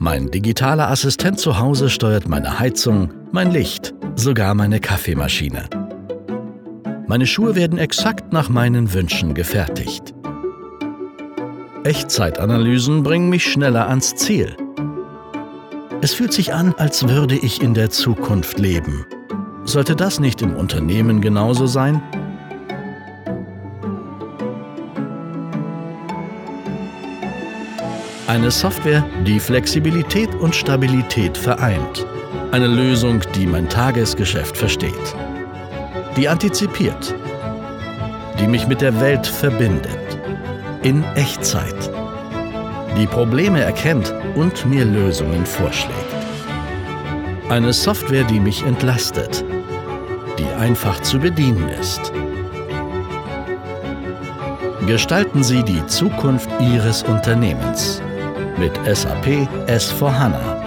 Mein digitaler Assistent zu Hause steuert meine Heizung, mein Licht, sogar meine Kaffeemaschine. Meine Schuhe werden exakt nach meinen Wünschen gefertigt. Echtzeitanalysen bringen mich schneller ans Ziel. Es fühlt sich an, als würde ich in der Zukunft leben. Sollte das nicht im Unternehmen genauso sein? Eine Software, die Flexibilität und Stabilität vereint. Eine Lösung, die mein Tagesgeschäft versteht. Die antizipiert. Die mich mit der Welt verbindet. In Echtzeit. Die Probleme erkennt und mir Lösungen vorschlägt. Eine Software, die mich entlastet. Die einfach zu bedienen ist. Gestalten Sie die Zukunft Ihres Unternehmens mit SAP S/4HANA.